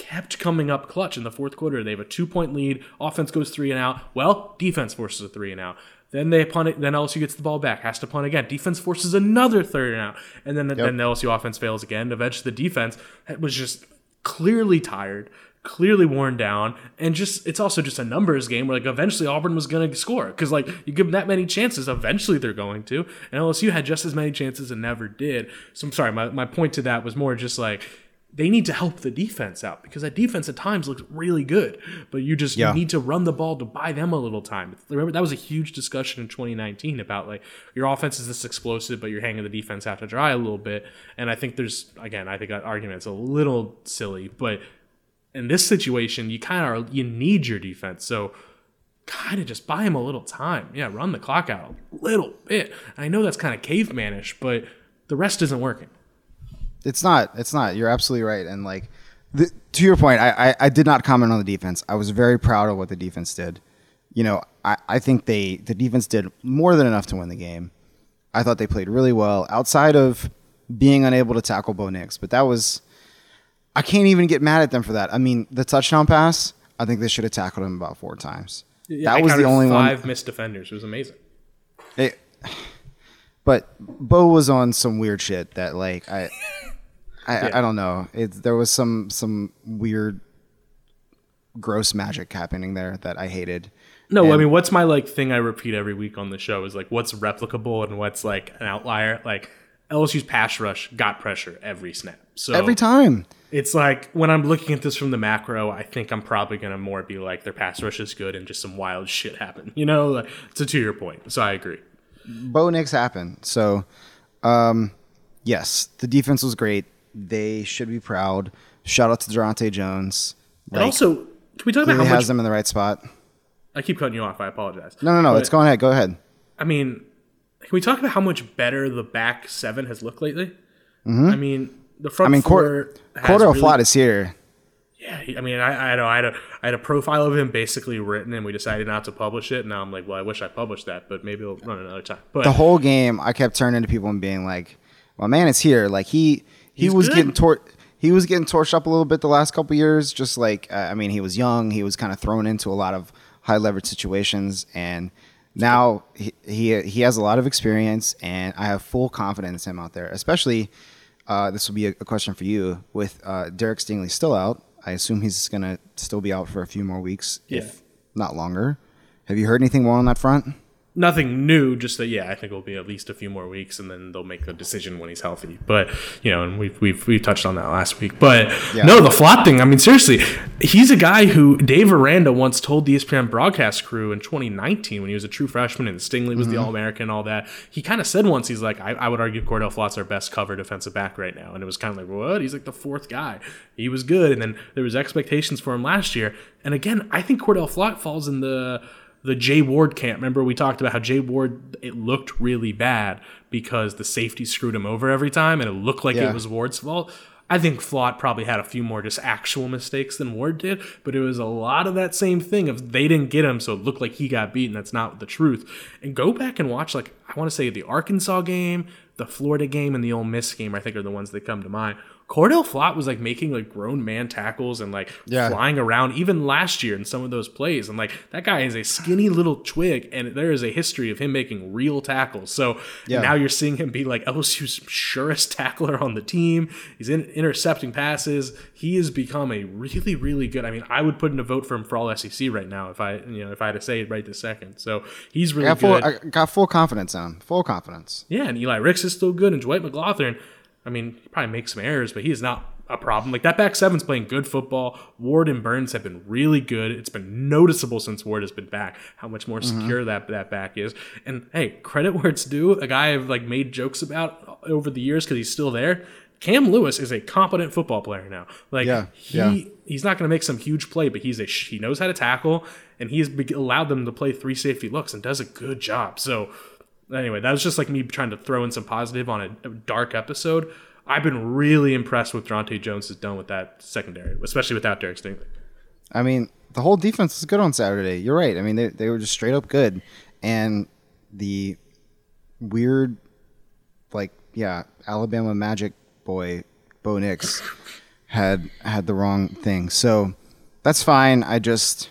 kept coming up clutch in the fourth quarter. They have a two-point lead. Offense goes three and out. Well, defense forces a three and out. Then they punt it. Then L S U gets the ball back, has to punt again. Defense forces another third and out. And then, yep. then the L S U offense fails again. Eventually, the defense was just clearly tired, clearly worn down, and just it's also just a numbers game where like eventually Auburn was going to score because like you give them that many chances, eventually they're going to. And L S U had just as many chances and never did. So I'm sorry, my, my point to that was more just like they need to help the defense out because that defense at times looks really good, but you just yeah. you need to run the ball to buy them a little time. Remember, that was a huge discussion in twenty nineteen about like your offense is this explosive, but you're hanging the defense out to dry a little bit. And I think there's, again, I think that argument's a little silly, but in this situation, you kind of you need your defense. So kind of just buy him a little time. Yeah, run the clock out a little bit. I know that's kind of cavemanish, but the rest isn't working. It's not. It's not. You're absolutely right. And like, the, to your point, I, I, I did not comment on the defense. I was very proud of what the defense did. You know, I, I think they the defense did more than enough to win the game. I thought they played really well outside of being unable to tackle Bo Nix. But that was, I can't even get mad at them for that. I mean, the touchdown pass, I think they should have tackled him about four times. Yeah, that I was the only five one. Five missed defenders. It was amazing. It, but Bo was on some weird shit that like I. I, yeah. I don't know. It, there was some some weird, gross magic happening there that I hated. No, and, I mean, what's my like thing I repeat every week on the show is like what's replicable and what's like an outlier. Like L S U's pass rush got pressure every snap. So every time. It's like when I'm looking at this from the macro, I think I'm probably gonna more be like their pass rush is good and just some wild shit happened. You know, like, so to your point. So I agree. Bo Nix happened. So, um, yes, the defense was great. They should be proud. Shout out to Durante Jones. Like, and also, can we talk about how much... has them in the right spot. I keep cutting you off. I apologize. No, no, no. But, let's go ahead. Go ahead. I mean, can we talk about how much better the back seven has looked lately? Mm-hmm. I mean, the front I mean, four... Cordell really, Flott is here. Yeah, I mean, I, I, know, I, had a, I had a profile of him basically written, and we decided not to publish it. Now I'm like, well, I wish I published that, but maybe we'll run another time. But the whole game, I kept turning to people and being like, "My man is here." Like he he was good. getting toward. He was getting torched up a little bit the last couple of years. Just like, uh, I mean, he was young. He was kind of thrown into a lot of high leverage situations. And now he, he he has a lot of experience, and I have full confidence in him out there. Especially, uh, this will be a, a question for you. With uh, Derek Stingley still out, I assume he's going to still be out for a few more weeks, yeah. if not longer. Have you heard anything more on that front? Nothing new, just that, yeah, I think it'll be at least a few more weeks, and then they'll make a decision when he's healthy. But, you know, and we've we've, we've touched on that last week. But, yeah. no, the Flott thing, I mean, seriously, he's a guy who Dave Aranda once told the E S P N broadcast crew in twenty nineteen when he was a true freshman and Stingley was mm-hmm. the All-American and all that. He kind of said once, he's like, I, I would argue Cordell Flott's our best cover defensive back right now. And it was kind of like, what? He's like the fourth guy. He was good. And then there was expectations for him last year. And again, I think Cordell Flott falls in the... the Jay Ward camp. Remember we talked about how Jay Ward, it looked really bad because the safety screwed him over every time and it looked like yeah. it was Ward's fault. I think Flott probably had a few more just actual mistakes than Ward did, but it was a lot of that same thing of they didn't get him, so it looked like he got beaten. That's not the truth. And go back and watch, like, I want to say the Arkansas game, the Florida game, and the Ole Miss game, I think are the ones that come to mind. Cordell Flott was like making like grown man tackles and like yeah. flying around even last year in some of those plays. And like that guy is a skinny little twig, and there is a history of him making real tackles. So yeah. now you're seeing him be like L S U's surest tackler on the team. He's in, intercepting passes. He has become a really, really good. I mean, I would put in a vote for him for all S E C right now if I, you know, if I had to say it right this second. So he's really I got good. Full, I got full confidence in him. Full confidence. Yeah, and Eli Ricks is still good, and Dwight McLaughlin. I mean, he probably makes some errors, but he is not a problem. Like, that back seven's playing good football. Ward and Burns have been really good. It's been noticeable since Ward has been back how much more mm-hmm. secure that that back is. And, hey, credit where it's due. A guy I've, like, made jokes about over the years because he's still there. Cam Lewis is a competent football player now. Like, yeah, he yeah. he's not going to make some huge play, but he's a he knows how to tackle, and he's allowed them to play three safety looks and does a good job. So, anyway, that was just like me trying to throw in some positive on a, a dark episode. I've been really impressed with Durante Jones has done with that secondary, especially without Derek Stingley. I mean, the whole defense was good on Saturday. You're right. I mean, they they were just straight up good. And the weird, like, yeah, Alabama Magic boy, Bo Nix, had had the wrong thing. So that's fine. I just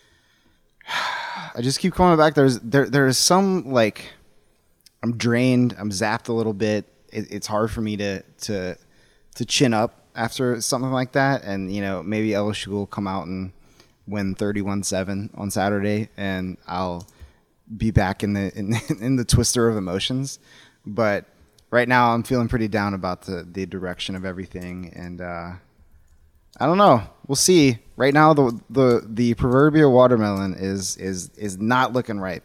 I just keep coming back. There's there there is some like I'm drained. I'm zapped a little bit. It, it's hard for me to to to chin up after something like that. And you know, maybe L S U will come out and win thirty-one seven on Saturday, and I'll be back in the in, in the twister of emotions. But right now, I'm feeling pretty down about the the direction of everything, and uh, I don't know. We'll see. Right now, the the the proverbial watermelon is is is not looking ripe.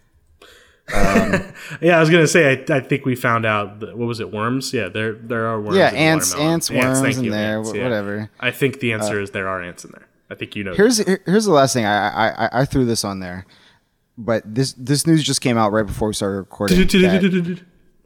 Um, yeah, I was gonna say. I, I think we found out. That, what was it? Worms? Yeah, there there are worms. Yeah, in ants, watermelon. ants, worms ants, in you, there. ants, wh- yeah. Whatever. I think the answer uh, is there are ants in there. I think you know. Here's here, here's the last thing. I, I I threw this on there, but this this news just came out right before we started recording. that,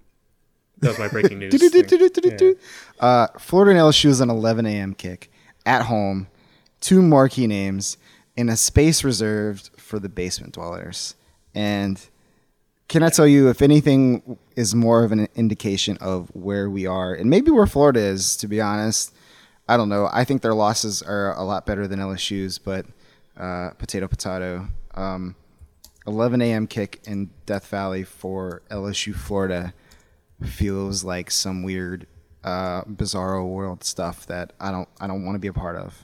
that was my breaking news. thing. Yeah. Uh, Florida and L S U is an eleven a.m. kick at home, two marquee names in a space reserved for the basement dwellers. And can I tell you, if anything is more of an indication of where we are, and maybe where Florida is, to be honest, I don't know. I think their losses are a lot better than L S U's, but uh, potato, potato. Um, eleven a.m. kick in Death Valley for L S U, Florida feels like some weird, uh, bizarro world stuff that I don't, I don't want to be a part of.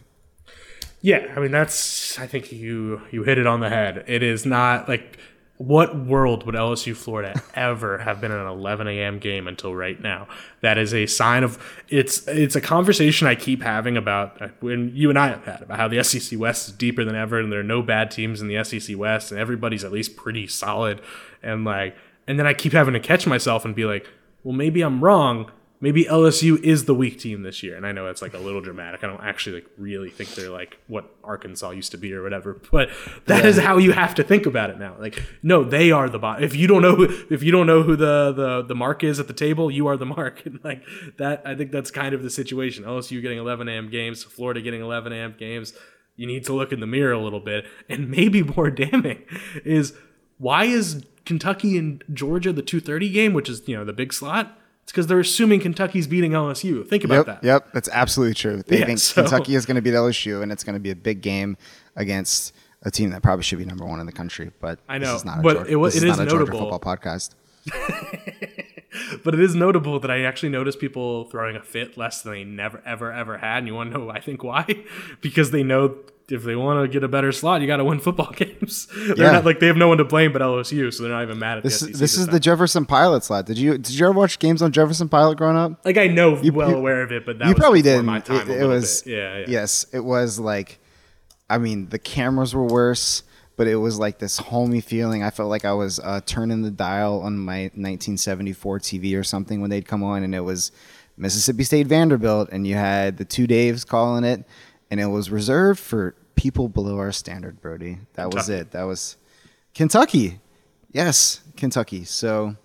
Yeah, I mean that's. I think you you hit it on the head. It is not like. What world would L S U Florida ever have been an eleven a.m. game until right now? That is a sign of it's it's a conversation I keep having about when you and I have had about how the S E C West is deeper than ever and there are no bad teams in the S E C West and everybody's at least pretty solid and like and then I keep having to catch myself and be like, well, maybe I'm wrong. Maybe L S U is the weak team this year. And I know it's like a little dramatic. I don't actually like really think they're like what Arkansas used to be or whatever. But that yeah. is how you have to think about it now. Like, no, they are the bot. If you don't know who, if you don't know who the, the, the mark is at the table, you are the mark. And like that, I think that's kind of the situation. L S U getting eleven a.m. games, Florida getting eleven a.m. games. You need to look in the mirror a little bit. And maybe more damning is why is Kentucky and Georgia the two thirty game, which is, you know, the big slot? It's because they're assuming Kentucky's beating L S U. Think about yep, that. Yep, that's absolutely true. They yeah, think so. Kentucky is going to beat L S U, and it's going to be a big game against a team that probably should be number one in the country. But I know, this is not a, but Georgia, it, was, this it is is not a notable. Georgia football podcast. But it is notable that I actually noticed people throwing a fit less than they never, ever, ever had. And you want to know, I think, why? Because they know if they want to get a better slot, you got to win football games. They're yeah. not like they have no one to blame but L S U, so they're not even mad at this. the S E C This is time. the Jefferson Pilot slot. Did you did you ever watch games on Jefferson Pilot growing up? Like I know you, well you, aware of it, but that you was probably before did. my time. It, a it was bit. Yeah, yeah. Yes, it was like. I mean, the cameras were worse, but it was like this homey feeling. I felt like I was uh, turning the dial on my nineteen seventy-four T V or something when they'd come on, and it was Mississippi State Vanderbilt, and you had the two Daves calling it, and it was reserved for people below our standard, Brody. That Kentucky. was it. That was Kentucky. Yes, Kentucky. So,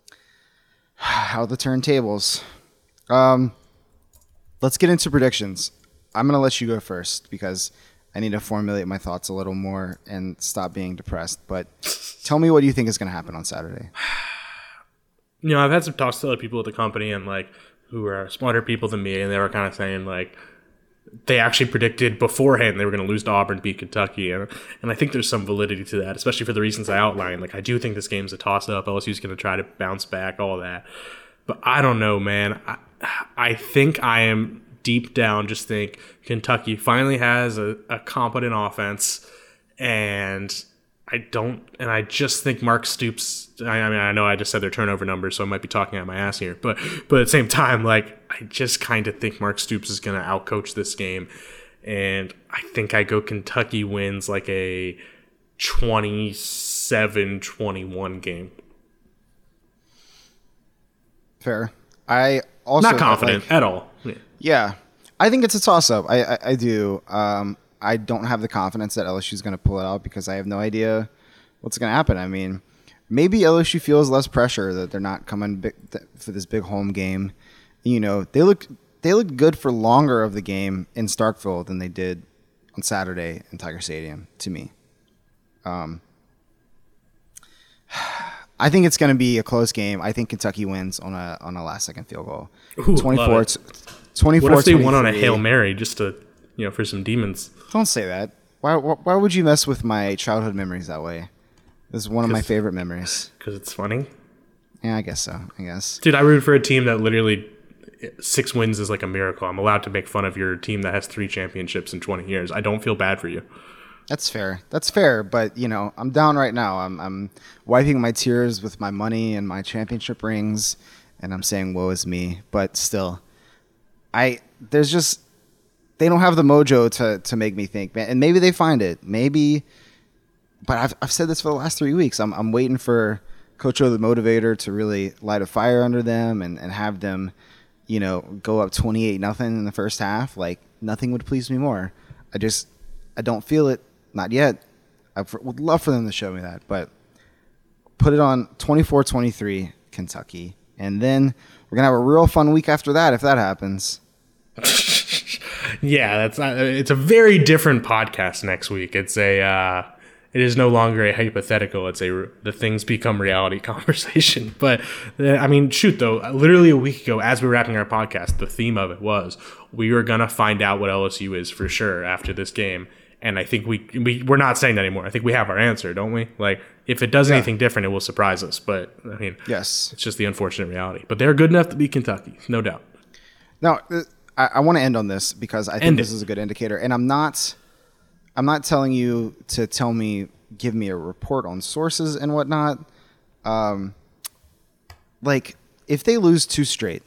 how the turntables. Um, let's get into predictions. I'm going to let you go first because I need to formulate my thoughts a little more and stop being depressed. But tell me what you think is going to happen on Saturday. You know, I've had some talks to other people at the company and like who are smarter people than me, and they were kind of saying like they actually predicted beforehand they were going to lose to Auburn, beat Kentucky, and and I think there's some validity to that, especially for the reasons I outlined. Like I do think this game's a toss-up. L S U's going to try to bounce back, all that. But I don't know, man. I, I think I am deep down just think Kentucky finally has a, a competent offense, and I don't, and I just think Mark Stoops. I, I mean, I know I just said their turnover numbers, so I might be talking out my ass here, but but at the same time, like I just kind of think Mark Stoops is going to outcoach this game, and I think I go Kentucky wins like a twenty-seven twenty-one game. Fair. I also not confident like, at all. Yeah. yeah, I think it's a toss-up. I I, I do. Um, I don't have the confidence that L S U is going to pull it out because I have no idea what's going to happen. I mean, maybe L S U feels less pressure that they're not coming big, for this big home game. You know, they look they looked good for longer of the game in Starkville than they did on Saturday in Tiger Stadium. To me, um, I think it's going to be a close game. I think Kentucky wins on a on a last second field goal. Ooh, twenty-four twenty-four What if they won on a twenty-three. Hail Mary just to, you know, for some demons? Don't say that. Why, why? Why would you mess with my childhood memories that way? This is one of my favorite memories. Because it's funny. Yeah, I guess so. I guess. Dude, I root for a team that literally six wins is like a miracle. I'm allowed to make fun of your team that has three championships in twenty years. I don't feel bad for you. That's fair. That's fair. But you know, I'm down right now. I'm I'm wiping my tears with my money and my championship rings, and I'm saying, "Woe is me." But still, I there's just they don't have the mojo to to make me think, man. And maybe they find it. Maybe. But I've I've said this for the last three weeks. I'm I'm waiting for Coach O the Motivator to really light a fire under them and, and have them, you know, go up twenty-eight nothing in the first half. Like, nothing would please me more. I just, I don't feel it. Not yet. I would love for them to show me that. But put it on twenty-four twenty-three Kentucky. And then we're going to have a real fun week after that if that happens. Yeah, that's not, it's a very different podcast next week. It's a... Uh... It is no longer a hypothetical. It's a the things become reality conversation. But, uh, I mean, shoot, though, literally a week ago, as we were wrapping our podcast, the theme of it was we were going to find out what L S U is for sure after this game. And I think we, we, we're not saying that anymore. I think we have our answer, don't we? Like, if it does yeah. anything different, it will surprise us. But, I mean, yes, it's just the unfortunate reality. But they're good enough to beat Kentucky, no doubt. Now, I, I want to end on this because I think End this it. is a good indicator. And I'm not... I'm not telling you to tell me, give me a report on sources and whatnot. Um, like, if they lose two straight,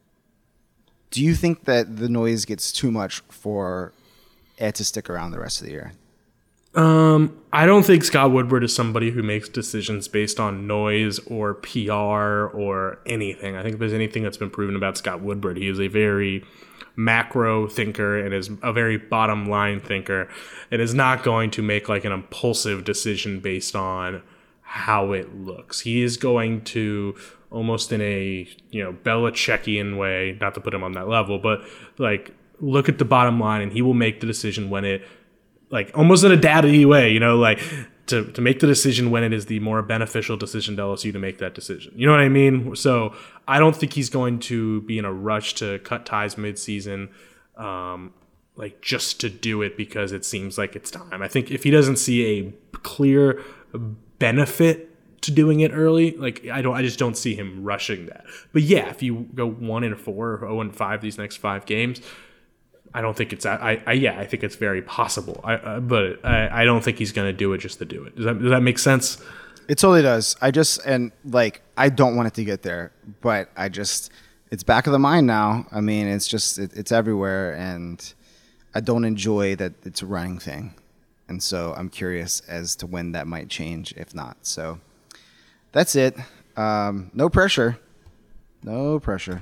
do you think that the noise gets too much for Ed to stick around the rest of the year? Um, I don't think Scott Woodward is somebody who makes decisions based on noise or P R or anything. I think if there's anything that's been proven about Scott Woodward, he is a very macro thinker and is a very bottom line thinker. It is not going to make like an impulsive decision based on how it looks. He is going to almost in a, you know, Belichickian way, not to put him on that level, but like look at the bottom line and he will make the decision when it, like almost in a daddy way, you know, like to, to make the decision when it is the more beneficial decision to L S U to make that decision. You know what I mean? So I don't think he's going to be in a rush to cut ties midseason, um, like just to do it because it seems like it's time. I think if he doesn't see a clear benefit to doing it early, like I don't, I just don't see him rushing that. But yeah, if you go one and four or zero and five these next five games, I don't think it's I, I yeah I think it's very possible. I uh, but I, I don't think he's going to do it just to do it. Does that does that make sense? It totally does. I just and like I don't want it to get there, but I just it's back of the mind now. I mean, it's just it, it's everywhere, and I don't enjoy that it's a running thing, and so I'm curious as to when that might change, if not. So that's it. Um, no pressure. No pressure.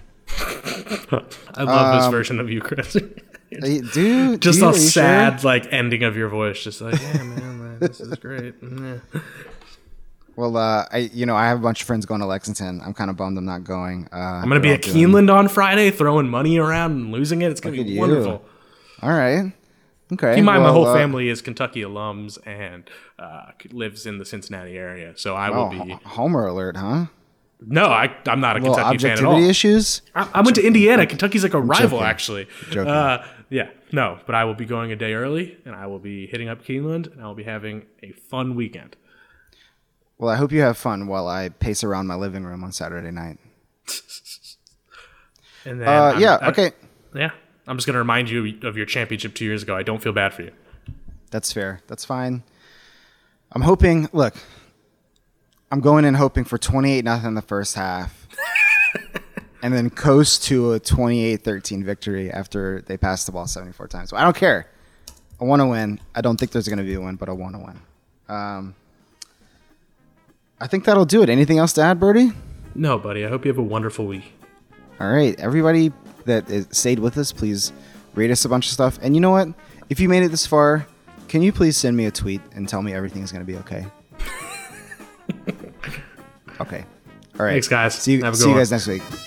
I love um, this version of you, Chris. Dude, just dude, a sad sure? like ending of your voice, just like yeah, man, man this is great. Yeah. Well, uh, I you know I have a bunch of friends going to Lexington. I'm kind of bummed I'm not going. Uh, I'm gonna be at Keeneland on Friday, throwing money around and losing it. It's gonna Look be wonderful. All right. Okay. Keep in mind, well, my whole uh, family is Kentucky alums and uh, lives in the Cincinnati area, so I will oh, be. Homer alert, huh? No, I, I'm not a well, Kentucky fan at all. Objectivity issues? I, I went to Indiana. Kentucky's like a I'm rival, joking. actually. Joking. Uh, yeah, no, but I will be going a day early, and I will be hitting up Keeneland, and I will be having a fun weekend. Well, I hope you have fun while I pace around my living room on Saturday night. And then, uh, yeah, I, okay. Yeah, I'm just going to remind you of your championship two years ago. I don't feel bad for you. That's fair. That's fine. I'm hoping, look, I'm going in hoping for twenty-eight nothing in the first half and then coast to a twenty-eight thirteen victory after they pass the ball seventy-four times. So I don't care. I want to win. I don't think there's going to be a win, but I want to win. Um, I think that'll do it. Anything else to add, Birdie? No, buddy. I hope you have a wonderful week. All right. Everybody that is, stayed with us, please rate us a bunch of stuff. And you know what? If you made it this far, can you please send me a tweet and tell me everything is going to be okay? Okay. All right. Thanks, guys. See you, have a good see you one. guys next week.